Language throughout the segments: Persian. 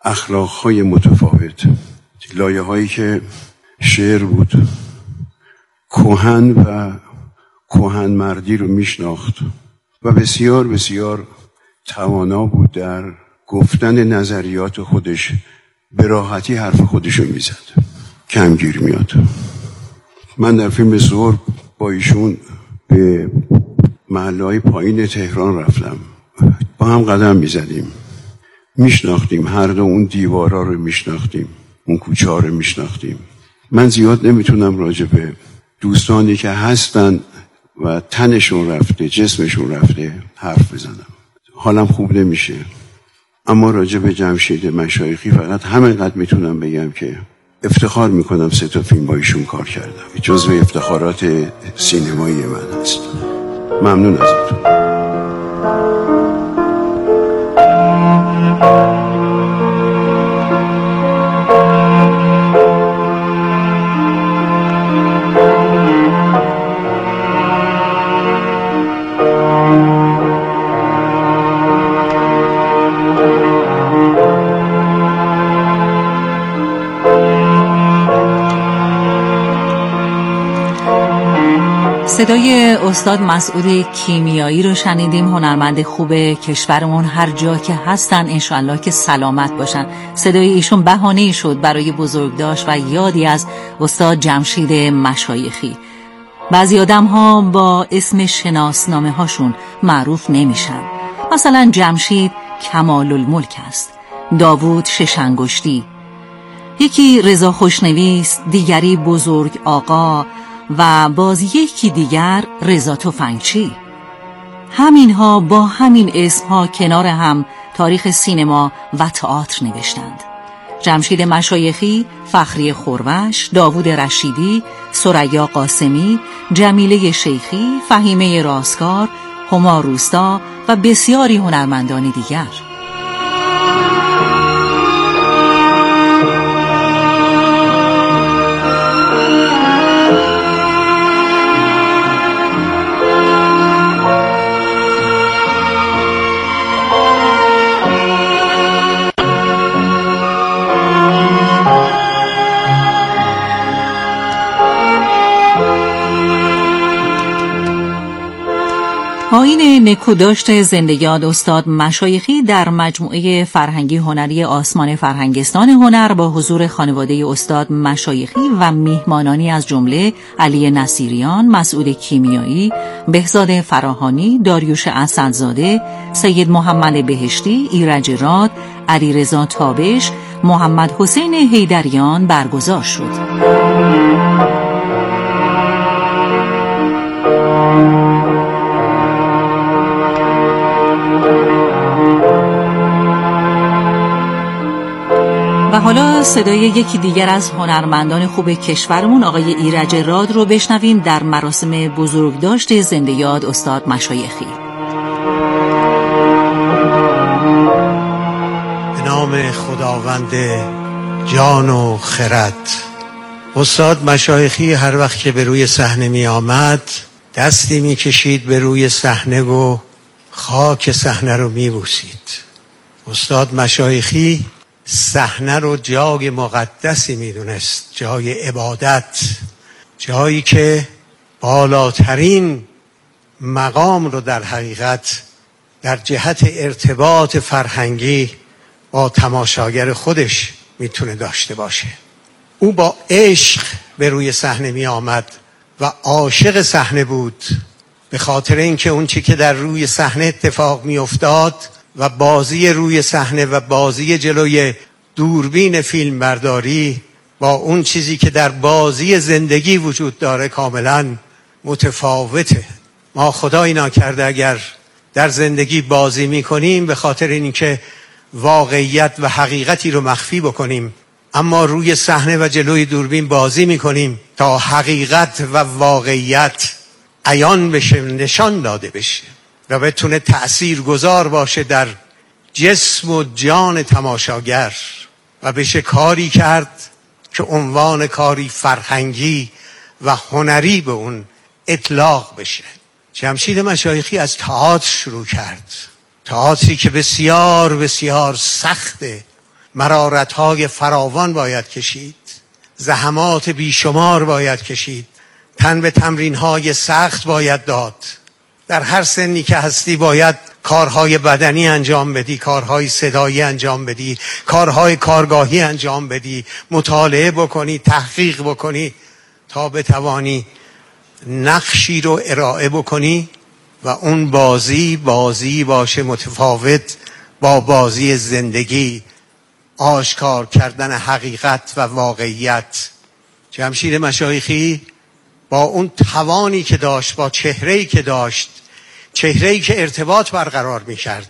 اخلاقهای متفاوت، لایه هایی که شعر بود، کهن و کهن مردی رو میشناخت و بسیار بسیار توانا بود در گفتن نظریات خودش، به راحتی حرف خودش رو میزد، کمگیر میاد. من در فیلم زور با ایشون به محله‌های پایین تهران رفتم، با هم قدم میزدیم، میشناختیم هر دو، اون دیوارا رو میشناختیم، اون کوچه ها رو میشناختیم. من زیاد نمیتونم راجع به دوستانی که هستن و تنشون رفته، جسمشون رفته حرف بزنم، حالم خوب نمیشه. اما راجع به جمشید مشایخی فقط همینقدر میتونم بگم که افتخار میکنم 3 تا فیلم با ایشون کار کردم، جزو افتخارات سینمایی من هست. ممنون ازتون. صدای استاد مسعود کیمیایی رو شنیدیم، هنرمند خوب کشورمون، هر جا که هستن انشالله که سلامت باشن. صدای ایشون بهانه‌ای شد برای بزرگداشت و یادی از استاد جمشید مشایخی. بعضی آدم ها با اسم شناسنامه هاشون معروف نمیشن. مثلا جمشید کمال الملک است، داوود شش انگشتی، یکی رضا خوشنویس، دیگری بزرگ آقا و باز یکی دیگر رضا تفنگچی. همینها با همین اسمها کنار هم تاریخ سینما و تئاتر نوشتند. جمشید مشایخی، فخری خورش، داوود رشیدی، ثریا قاسمی، جمیله شیخی، فهیمه راسکار، هما روستا و بسیاری هنرمندان دیگر. آیین نکوداشت زندگیات استاد مشایخی در مجموعه فرهنگی هنری آسمان فرهنگستان هنر با حضور خانواده استاد مشایخی و میهمانانی از جمله علی نصیریان، مسعود کیمیایی، بهزاد فراهانی، داریوش اسدزاده، سید محمد بهشتی، ایرج راد، علیرضا تابش، محمد حسین حیدریان برگزار شد. و حالا صدای یکی دیگر از هنرمندان خوب کشورمون، آقای ایرج راد رو بشنویم در مراسم بزرگداشت زنده یاد استاد مشایخی. به نام خداوند جان و خرد. استاد مشایخی هر وقت که به روی صحنه می آمد دستی می کشید به روی صحنه و خاک صحنه رو می بوسید. استاد مشایخی صحنه رو جای مقدسی میدونست، جای عبادت، جایی که بالاترین مقام رو در حقیقت در جهت ارتباط فرهنگی با تماشاگر خودش میتونه داشته باشه. او با عشق به روی صحنه می آمد و عاشق صحنه بود، به خاطر اینکه اون چی که در روی صحنه اتفاق می افتاد و بازی روی صحنه و بازی جلوی دوربین فیلم برداری با اون چیزی که در بازی زندگی وجود داره کاملا متفاوته. ما خدایی ناکرده اگر در زندگی بازی میکنیم به خاطر اینکه واقعیت و حقیقتی رو مخفی بکنیم، اما روی صحنه و جلوی دوربین بازی میکنیم تا حقیقت و واقعیت عیان بشه، نشان داده بشه و بتونه تأثیر گذار باشه در جسم و جان تماشاگر و بشه کاری کرد که عنوان کاری فرهنگی و هنری به اون اطلاق بشه. جمشید مشایخی از تئاتر شروع کرد، تئاتری که بسیار بسیار سخته، مرارت‌های فراوان باید کشید، زحمات بیشمار باید کشید، تن به تمرین‌های سخت باید داد. در هر سنی که هستی باید کارهای بدنی انجام بدی، کارهای صدایی انجام بدی، کارهای کارگاهی انجام بدی، مطالعه بکنی، تحقیق بکنی تا بتوانی نقشی رو ارائه بکنی و اون بازی باشه متفاوت با بازی زندگی، آشکار کردن حقیقت و واقعیت. جمشید مشایخی با اون توانی که داشت، با چهره‌ای که داشت، چهره‌ای که ارتباط برقرار می‌کرد،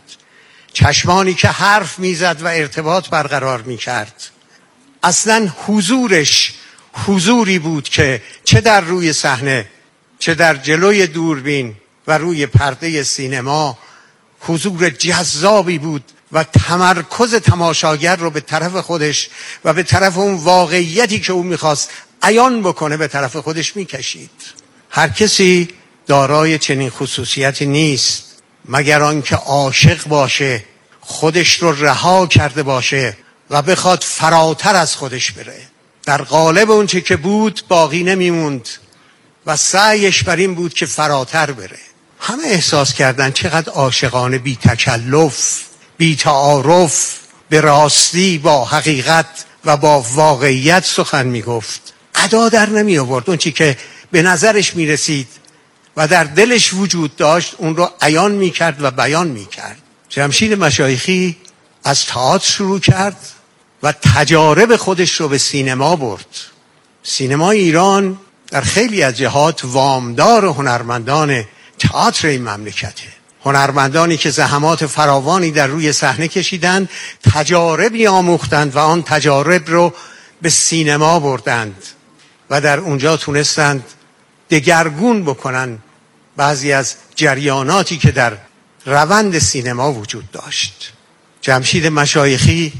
چشمانی که حرف می‌زد و ارتباط برقرار می‌کرد، اصلاً حضورش حضوری بود که چه در روی صحنه، چه در جلوی دوربین و روی پرده سینما حضور جذابی بود و تمرکز تماشاگر رو به طرف خودش و به طرف اون واقعیتی که او می‌خواست عیان بکنه به طرف خودش می‌کشید. هر کسی دارای چنین خصوصیتی نیست مگر آنکه عاشق باشه، خودش رو رها کرده باشه و بخواد فراتر از خودش بره. در قالب اون چه که بود باقی نمیموند و سعیش بر این بود که فراتر بره. همه احساس کردن چقدر عاشقانه، بی تکلف، بی تعارف، به راستی با حقیقت و با واقعیت سخن میگفت. ادا در نمی آورد. اون چی که به نظرش میرسید و در دلش وجود داشت اون رو عیان میکرد و بیان میکرد. جمشید مشایخی از تئاتر شروع کرد و تجارب خودش رو به سینما برد. سینمای ایران در خیلی از جهات وامدار هنرمندان تئاتر این مملکته. هنرمندانی که زحمات فراوانی در روی صحنه کشیدند، تجاربی آموختند و آن تجارب رو به سینما بردند و در اونجا تونستند دگرگون بکنن بعضی از جریاناتی که در روند سینما وجود داشت. جمشید مشایخی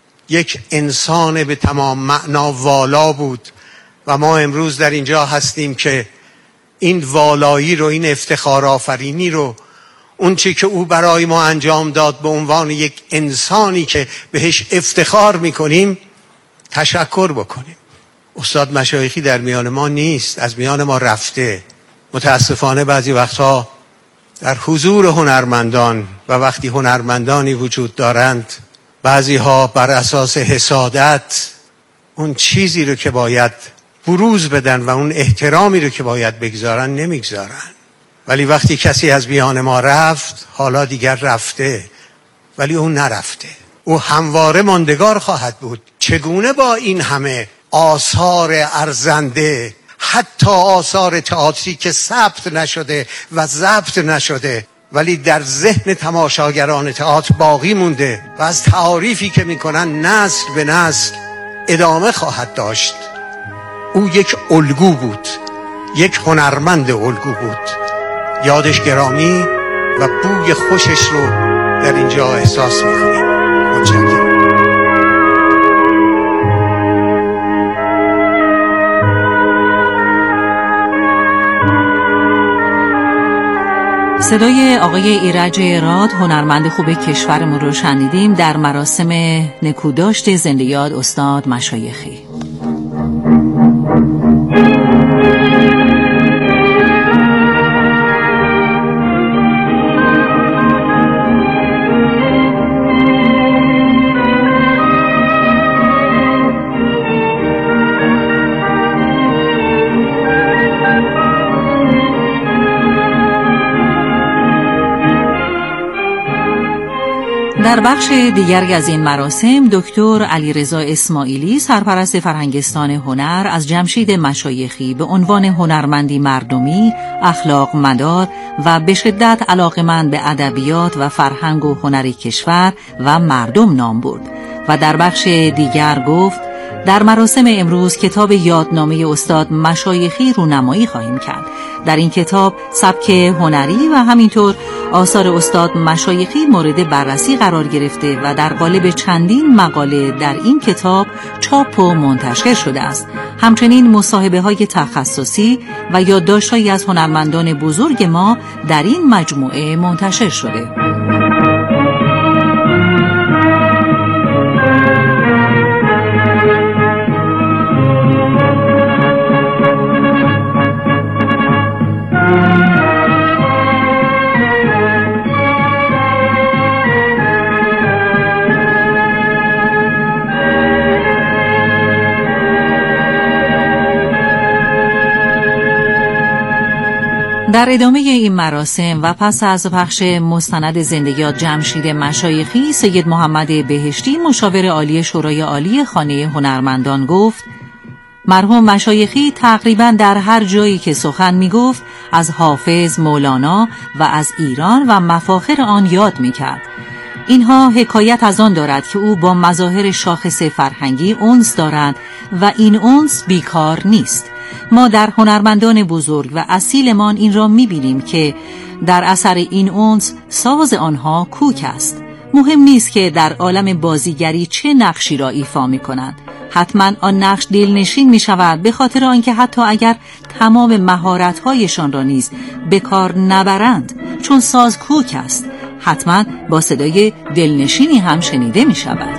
یک انسان به تمام معنا والا بود و ما امروز در اینجا هستیم که این والایی رو، این افتخار آفرینی رو، اون چی که او برای ما انجام داد به عنوان یک انسانی که بهش افتخار میکنیم تشکر بکنیم. استاد مشایخی در میان ما نیست، از میان ما رفته. متاسفانه بعضی وقتها در حضور هنرمندان و وقتی هنرمندانی وجود دارند، بعضی ها بر اساس حسادت اون چیزی رو که باید بروز بدن و اون احترامی رو که باید بگذارن نمیگذارن. ولی وقتی کسی از میان ما رفت، حالا دیگر رفته، ولی اون نرفته، او همواره ماندگار خواهد بود. چگونه با این همه آثار ارزنده، حتی آثار تئاتری که ثبت نشده و ضبط نشده ولی در ذهن تماشاگران تئاتر باقی مونده و از تعاریفی که میکنن نسل به نسل ادامه خواهد داشت، او یک الگو بود، یک هنرمند الگو بود. یادش گرامی و بوی خوشش رو در اینجا احساس میکنیم. متشکرم. صدای آقای ایرج راد، هنرمند خوب کشورمون رو شنیدیم در مراسم نکوداشت زنده یاد استاد مشایخی. در بخش دیگری از این مراسم دکتر علیرضا اسماعیلی، سرپرست فرهنگستان هنر، از جمشید مشایخی به عنوان هنرمندی مردمی، اخلاق مدار و به شدت علاقه‌مند به ادبیات و فرهنگ و هنر کشور و مردم نام برد و در بخش دیگر گفت در مراسم امروز کتاب یادنامه استاد مشایخی رونمایی خواهیم کرد. در این کتاب سبک هنری و همینطور آثار استاد مشایخی مورد بررسی قرار گرفته و در قالب چندین مقاله در این کتاب چاپ و منتشر شده است. همچنین مصاحبه‌های تخصصی و یادداشت‌هایی از هنرمندان بزرگ ما در این مجموعه منتشر شده. در ادامه این مراسم و پس از پخش مستند زندگیات جمشید مشایخی، سید محمد بهشتی مشاور عالی شورای عالی خانه هنرمندان گفت: مرحوم مشایخی تقریباً در هر جایی که سخن می گفت از حافظ، مولانا و از ایران و مفاخر آن یاد می کرد. اینها حکایت از آن دارد که او با مظاهر شاخص فرهنگی انس دارند و این انس بیکار نیست. ما در هنرمندان بزرگ و اصیلمان این را می‌بینیم که در اثر این انس ساز آنها کوک است. مهم نیست که در عالم بازیگری چه نقشی را ایفا می‌کنند، حتما آن نقش دلنشین می‌شود، به خاطر آنکه حتی اگر تمام مهارت‌هایشان را نیز به کار نبرند، چون ساز کوک است، حتما با صدای دلنشینی هم شنیده می‌شود.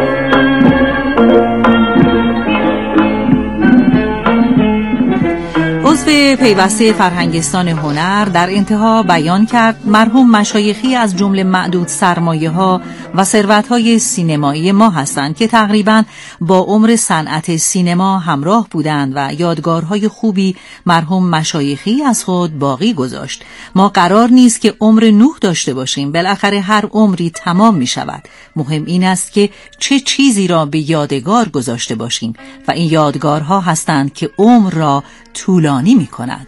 عضو پیوسته فرهنگستان هنر در انتها بیان کرد: مرحوم مشایخی از جمله معدود سرمایه‌ها و ثروت‌های سینمایی ما هستند که تقریباً با عمر صنعت سینما همراه بودند و یادگارهای خوبی مرحوم مشایخی از خود باقی گذاشت. ما قرار نیست که عمر نوح داشته باشیم، بالاخره هر عمری تمام می‌شود. مهم این است که چه چیزی را به یادگار گذاشته باشیم و این یادگارها هستند که عمر را طولانی می کند.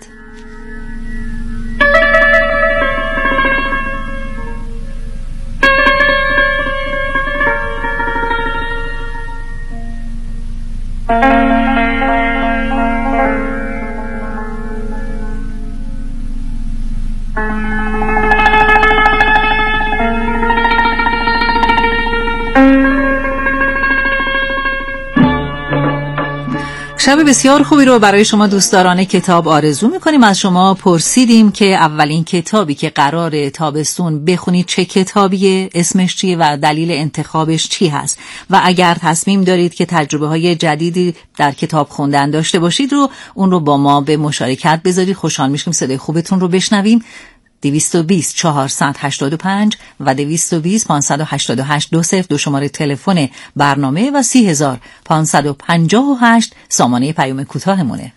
شب بسیار خوبی رو برای شما دوستداران کتاب آرزو میکنیم. از شما پرسیدیم که اولین کتابی که قرار تابستون بخونید چه کتابیه، اسمش چیه و دلیل انتخابش چی هست، و اگر تصمیم دارید که تجربه های جدیدی در کتاب خوندن داشته باشید اون رو با ما به مشارکت بذارید. خوشحال میشیم صدای خوبتون رو بشنویم. 220 485 و 220 588 20 شماره تلفن برنامه و 30558 سامانه پیام کوتاهمونه.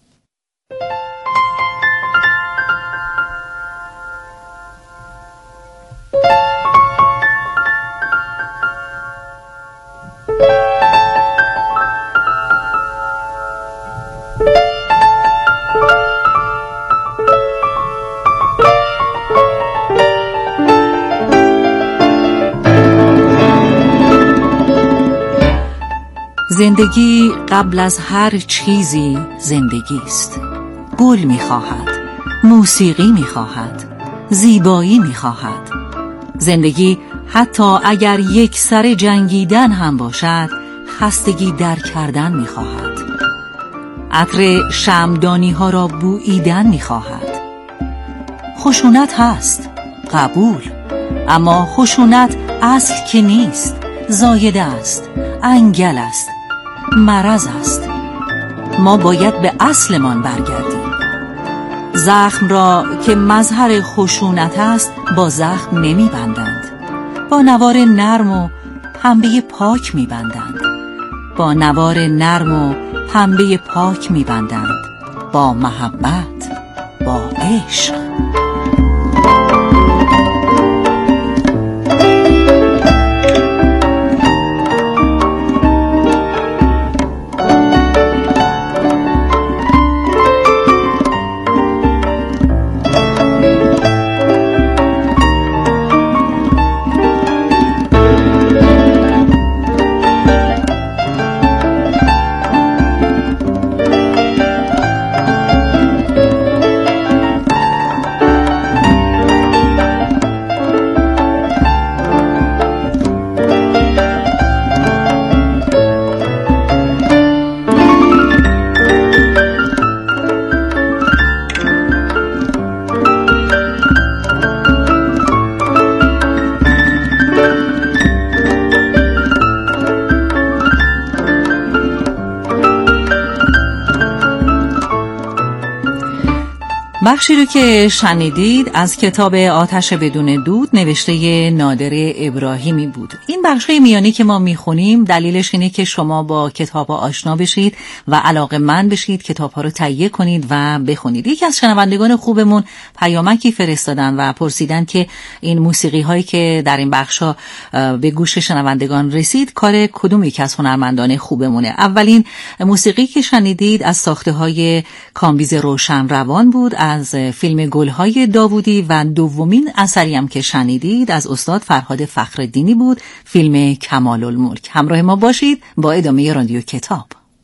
زندگی قبل از هر چیزی زندگی است. گل می‌خواهد، موسیقی می‌خواهد، زیبایی می‌خواهد. زندگی حتی اگر یک سر جنگیدن هم باشد، خستگی در کردن می‌خواهد. عطر شمعدانی‌ها را بوییدن می‌خواهد. خشونت هست، قبول، اما خشونت اصل که نیست، زایده است، انگل است، مرض است. ما باید به اصلمان برگردیم. زخم را که مظهر خشونت است با زخم نمی بندند، با نوار نرم و پنبه پاک می بندند. با نوار نرم و پنبه پاک می بندند، با محبت، با عشق. بخشی رو که شنیدید از کتاب آتش بدون دود نوشته نادر ابراهیمی بود. این بخشای میانی که ما میخونیم دلیلش اینه که شما با کتاب آشنا بشید و علاقه‌مند بشید، کتاب‌ها رو تهیه کنید و بخونید. یکی از شنوندگان خوبمون پیامکی فرستادن و پرسیدن که این موسیقی هایی که در این بخشا به گوش شنوندگان رسید کار کدوم یک از هنرمندان خوبمونه. اولین موسیقی که شنیدید از ساخته‌های کامبیز روشن روان بود از فیلم گلهای داوودی و دومین اثری هم که شنیدید از استاد فرهاد فخرالدینی بود، فیلم کمال الملک. همراه ما باشید با ادامه رادیو کتاب.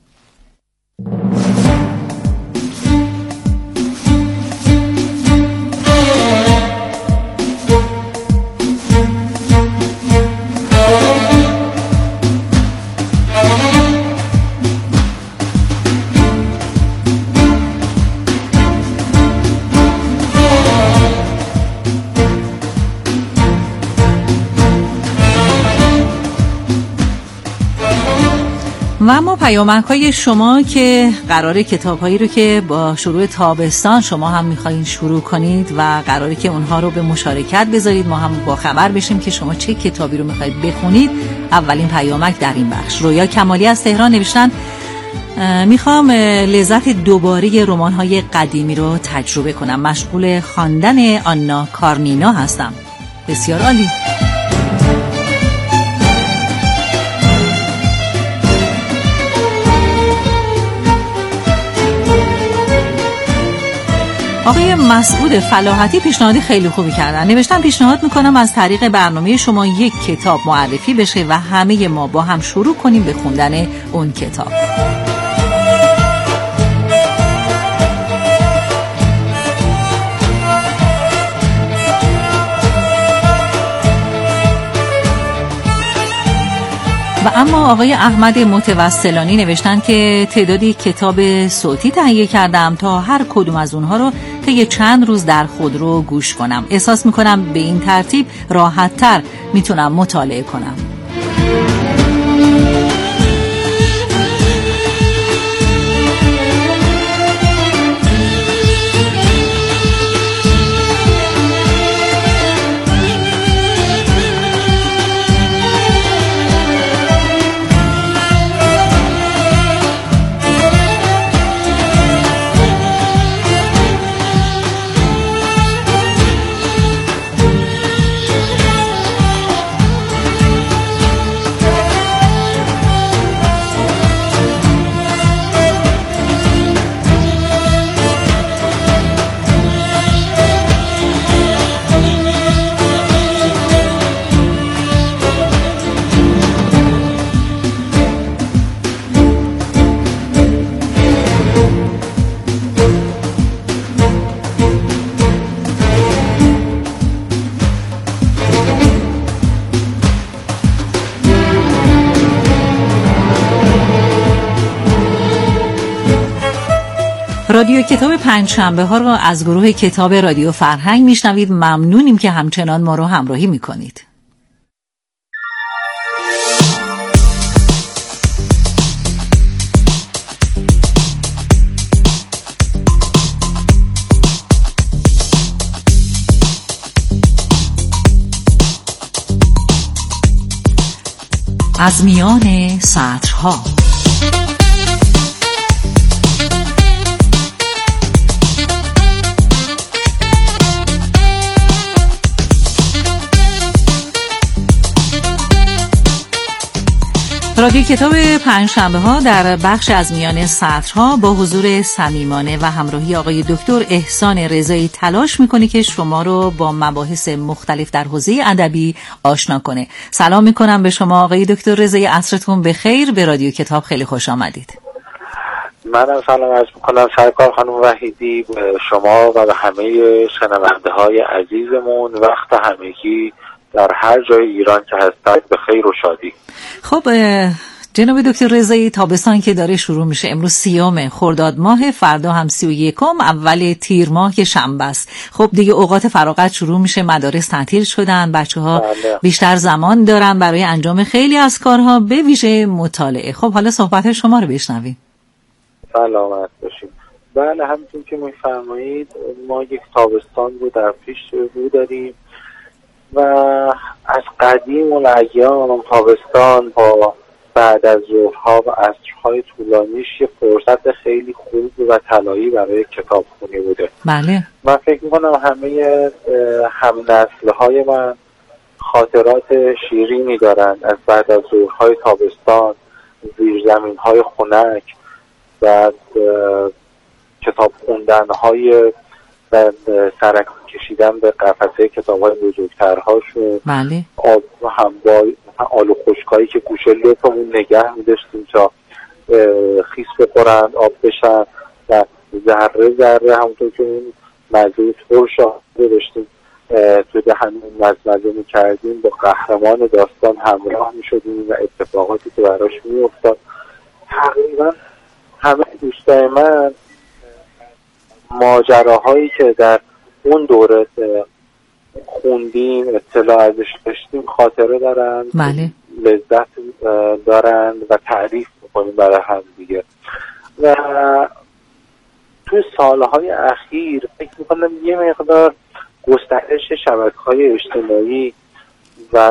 و اما پیامک‌های شما که قراره کتاب‌هایی رو که با شروع تابستان شما هم می‌خواین شروع کنید و قراره که اونها رو به مشارکت بذارید، ما هم با خبر بشیم که شما چه کتابی رو می‌خواید بخونید. اولین پیامک در این بخش رویا کمالی از تهران نوشتن میخوام لذت دوباره رمان‌های قدیمی رو تجربه کنم، مشغول خواندن آنا کارنینا هستم. بسیار عالی. آقای مسعود فلاحتی پیشنهاد خیلی خوبی کردن. نوشتن پیشنهاد میکنم از طریق برنامه شما یک کتاب معرفی بشه و همه ما با هم شروع کنیم به خوندن اون کتاب. و اما آقای احمد متوسلانی نوشتن که تعدادی کتاب صوتی تهیه کردم تا هر کدوم از اونها رو طی چند روز در خودرو گوش کنم. احساس میکنم به این ترتیب راحت تر میتونم مطالعه کنم. رادیو کتاب پنجشنبه ها رو از گروه کتاب رادیو فرهنگ میشنوید. ممنونیم که همچنان ما رو همراهی میکنید. از میان سطرها رادیو کتاب پنجشنبه ها در بخش از میان سطرها با حضور صمیمانه و همراهی آقای دکتر احسان رضایی تلاش میکنه که شما رو با مباحث مختلف در حوزه ادبی آشنا کنه. سلام میکنم به شما آقای دکتر رضایی، عصرتون بخیر. به رادیو کتاب خیلی خوش آمدید. منم سلام عرض میکنم سرکار خانم وحیدی، به شما و به همه شنونده های عزیزمون. وقت همگی در هر جای ایران که هستید به خیر و شادی. خب جناب دکتر رضایی، تابستان که داره شروع میشه، امروز 30 خرداد ماه، فردا هم 31 اول تیر ماه که شنبه است. خب دیگه اوقات فراغت شروع میشه، مدارس تعطیل شدن، بچه‌ها بیشتر زمان دارن برای انجام خیلی از کارها، به ویژه مطالعه. خب حالا صحبت شما رو بشنویم. سلامت باشید. بله، همونطور که میفرمایید ما یک تابستان رو در پیش رو داریم و از قدیم الایام تابستان با بعد از ظهرها و عصرهای طولانیش یه فرصت خیلی خوب و طلایی برای کتابخونی بوده. بله. من فکر میکنم همه همنسل‌های من خاطرات شیرینی دارن از بعد از ظهرهای تابستان، زیرزمین‌های خنک و کتاب خوندن‌های و سرک کشیدن به قفسه کتاب‌های بزرگترهاشون. بله. آب هم با آلو خشکایی که گوشه لپمون نگه می‌داشتیم تا خیس بخورن، آب بشن و ذره ذره همونطور که اون مزه ترش داشتیم توی دهنمون مزمزه می‌کردیم، با قهرمان داستان همراه می‌شدیم و اتفاقاتی که براش می‌افتاد. تقریبا همه دوستای من ماجراهایی که در اون دوره خوندیم، اطلاع ازش داشتیم، خاطره دارن. بله. لذت دارن و تعریف میکنیم برای هم دیگه. و توی سالهای اخیر فکر میکنم یه مقدار گسترش شبکه‌های اجتماعی و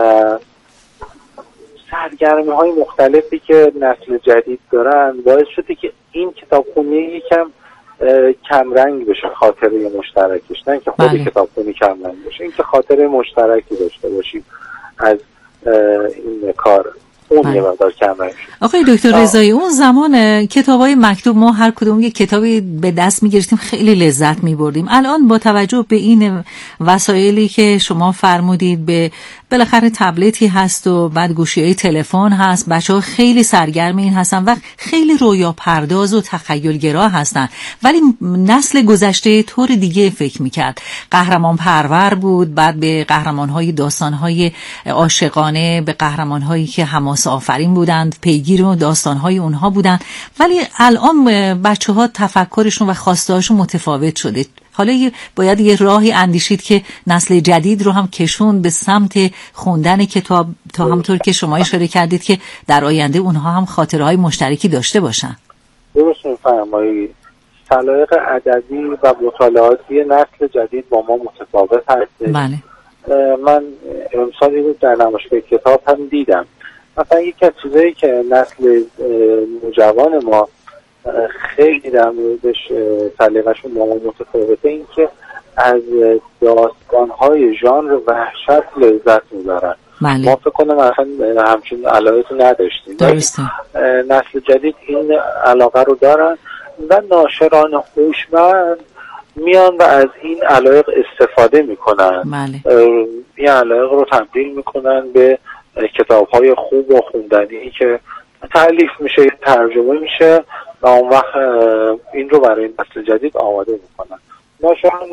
سرگرمی‌های مختلفی که نسل جدید دارن باعث شده که این کتابخونی یکم کم رنگ بشه، خاطره مشترکش، نه که خود بله. کتابخونی کم رنگ بشه، این که خاطره مشترکی داشته باشیم از این کار، اون یه مقدار کم رنگ شد. آقای دکتر رضایی، اون زمان کتابای مکتوب ما هر کدوم یک کتابی به دست می‌گرفتیم، خیلی لذت می‌بردیم. الان با توجه به این وسایلی که شما فرمودید، به بالاخره تبلتی هست و بعد گوشی‌های تلفن هست، بچه‌ها خیلی سرگرم این هستن و خیلی رویا پرداز و تخیل‌گرا هستن، ولی نسل گذشته طور دیگه فکر می‌کرد. قهرمان پرور بود، بعد به قهرمان‌های داستان‌های عاشقانه، به قهرمان‌هایی که حماسه آفرین بودند، پیگیر و داستان‌های اونها بودند. ولی الان بچه‌ها تفکرشون و خواسته‌هاشون متفاوت شده. حالا باید یه راهی اندیشید که نسل جدید رو هم کشون به سمت خوندن کتاب، تا همونطور که شما اشاره کردید که در آینده اونها هم خاطره‌های مشترکی داشته باشن. درست می‌فرمایید. سلایق ادبی و مطالعاتی نسل جدید با ما متفاوت هست. بله. من امسال رو در نمایشگاه کتاب هم دیدم. مثلا یکی از چیزایی که نسل نوجوان ما خیلی در موردش سلیقه‌شون با ما متفاوته، این که از داستان‌های ژانر وحشت لذت می‌برن. بله. ما فکر کنم اصلا همچین علاقه نداشتیم. درسته. نسل جدید این علاقه رو دارن و ناشران هوشمند میان و از این علایق استفاده میکنن. بله. این علایق رو تبدیل میکنن به کتاب‌های خوب و خوندنی که تألیف میشه، ترجمه میشه و اون وقت این رو برای نسل جدید آماده میکنن. ناشران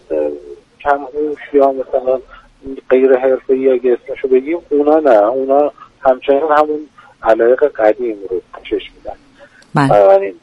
کم‌هوش یا مثلا غیر حرفه‌ای اگه اسمشو بگیم، اونا نه، اونا همچنان همون علایق قدیم رو پوشش میدن. بنابراین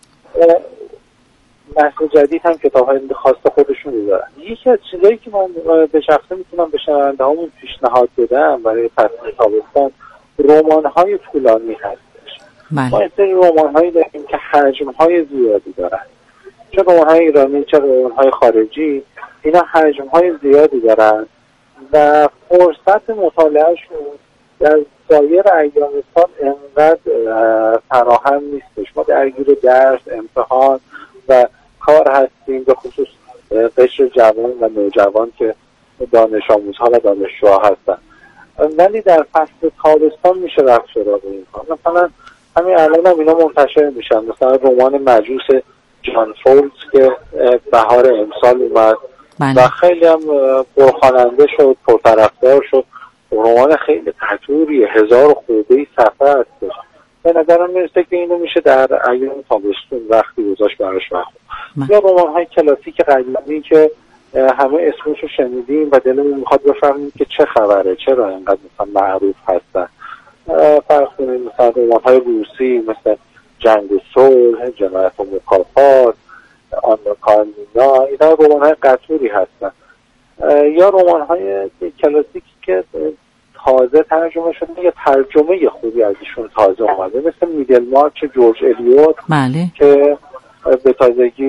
نسل جدید هم کتاب‌های خاص خودشون رو دارن. یکی از چیزایی که من به شخصه میتونم به شنونده‌هامون پیشنهاد بدم برای فصل تابستان، رمان‌های طولانی هستش. ما این سری رمان‌هایی داریم که حجم‌های زیادی دارن، چه رمان‌های ایرانی چه رمان‌های خارجی، اینا حجم‌های زیادی دارن و فرصت مطالعهشون در سایر ایام سال انقدر فراهم نیستش. ما درگیر درس، امتحان و کار هستیم، به خصوص قشر جوان و نوجوان که دانش آموزها و دانشجوها هستن. ولی در فصل تابستان میشه رفت سراغ این کار. مثلا همین الان هم اینا منتشر میشن، مثلا رمان مجوس جان فولز که بهار امسال اومد و خیلی هم پرخواننده شد، پرطرفدار شد. رمان خیلی قطوریه، 1000 خورده صفحه هستش. به نظرم میرسه که اینو میشه در ایام تابستون وقتی گذاشت براش وقت. یا رمان‌های کلاسیک قدیمی که همه اسمشو شنیدیم و دلمون میخواد بفهمیم که چه خبره، چرا اینقدر مثلا معروف هستن. فرض کنید مثلا رمان‌های روسی مثل جنگ و صلح، جنایت و مکافات، آنا کارنینا، اینا رمان‌های قطوری هستن. یا رمان‌های کلاسیکی که تازه ترجمه شده یا ترجمه خوبی ازشون تازه اومده، مثل میدل مارچ جورج الیوت. بله. که به تازگی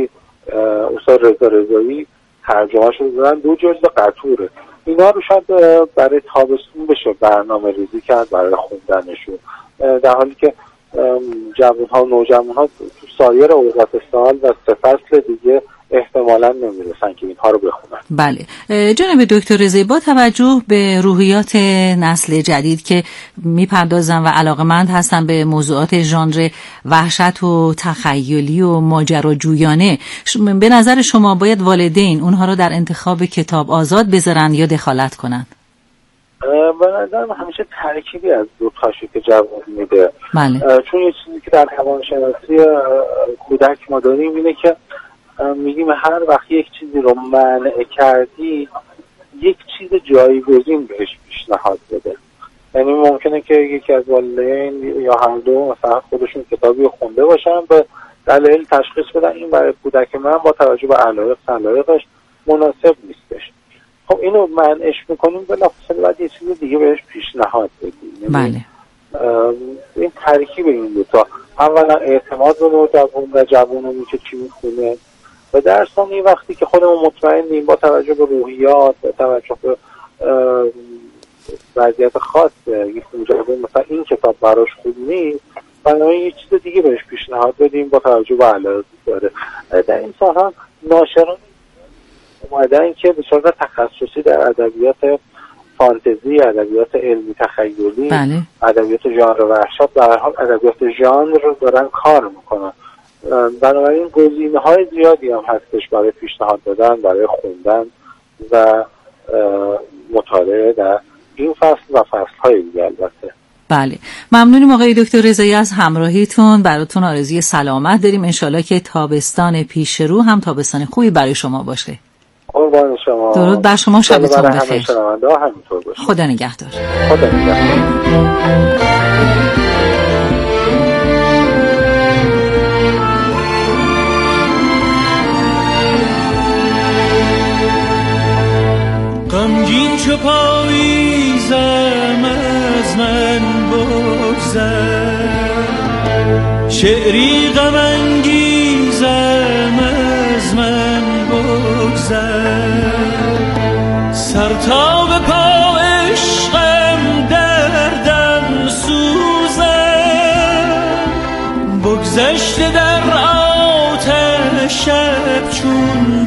استاد رضا رضایی ترجمه شده دادن، 2 جلد قطوره. اینا رو شاید برای تابستون بشه برنامه ریزی کرد برای خوندنشون، در حالی که جوان‌ها و نوجوان‌ها تو سایر اوقات سال و 3 فصل دیگه احتمالاً نمیرسن که اینها رو بخونن. بله جناب دکتر رضایی، با توجه به روحیات نسل جدید که میپردازن و علاقه‌مند هستن به موضوعات ژانر وحشت و تخیلی و ماجراجویانه، به نظر شما باید والدین اونها رو در انتخاب کتاب آزاد بذارن یا دخالت کنن؟ به نظرم همیشه ترکیبی از دو تاشو که جواب میده. بله. چون یه چیزی که در روانشناسی کودک ما داریم اینه که میگیم هر وقت یک چیزی رو منع کردی یک چیز جایگزین بهش پیشنهاد بده. یعنی ممکنه که یکی از والدین یا هر دو مثلا خودشون کتابی خونده باشن به دلایل تشخیص بدن این برای کودک من با توجه به علایق سلایقش مناسب نیستش. خب اینو منعش میکنیم بلافاصله بعد یه چیز دیگه بهش پیشنهاد بدیم. بله. این ترکیب این دو تا، اولا اعتماد به نوجوان و جوانمون که چی میخونه و در ثانی وقتی که خودمون مطمئنیم با توجه به روحیات با توجه به وضعیت خاص یک نوجوان مثلا این کتاب براش خوب نیست، بنابراین یه چیز دیگه بهش پیشنهاد بدیم با توجه به علایقی داره. در این سال هم ناشران اومدن که به صورت تخصصی در ادبیات فانتزی، ادبیات علمی تخیلی، بله. ادبیات ژانر وحشت، در حال ادبیات ژانر رو دارن کار میکنن. بنابراین گزینه‌های زیادی هم هستش برای پیشنهاد دادن، برای خوندن و مطالعه در این فصل و فصل‌های دیگه. البته بله ممنونیم آقای دکتر رضایی از همراهیتون، براتون آرزوی سلامت داریم، انشالله که تابستان پیش رو هم تابستان خوبی برای شما باشه. قربان شما. درود بر شما، شبتون بخیر. خدا نگهدار. خدا نگهدار. غمگین چو پاییزم از من بگذر، شعری غم انگیزم از من بگذر، سر تا به پا عشقم دردم سوزم، بگذشته در آتش شب چون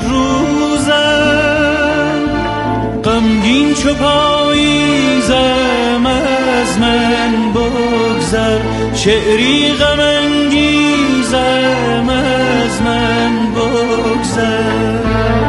روزم، غمگین چو پاییزم از من بگذر، شعری غم انگیزم از من بگذر.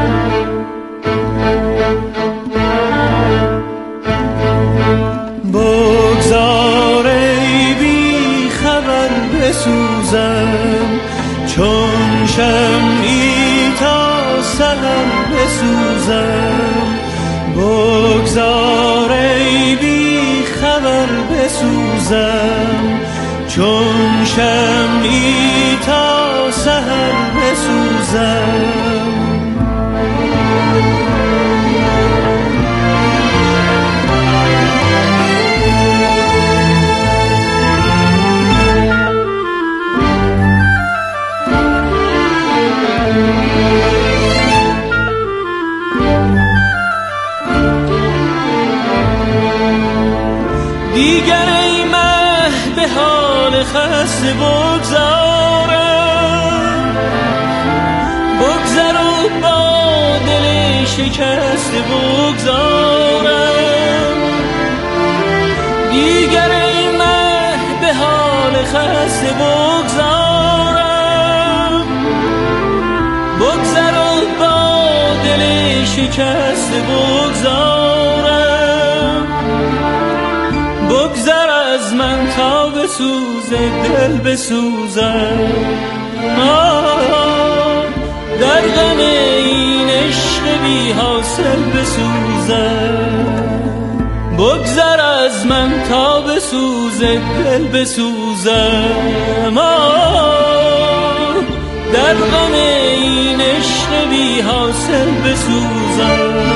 بگذار ای بی خبر بسوزم، چون شمعی تا سحر بسوزم، بگذار ای بی خبر بسوزم، چون شمعی تا سحر بسوزم. دیگر ای مه به حال خسته بگذارم، بگذر و با دل شکسته بگذارم، دیگر ای مه به حال خسته بگذارم، بگذر و با دل شکسته بگذارم، بگذر از من تا بسوزه دل بسوزم، در غم این عشق بی حاصل بسوزم، بگذر از من تا بسوزه دل بسوزم، در غم این عشق بی حاصل بسوزم.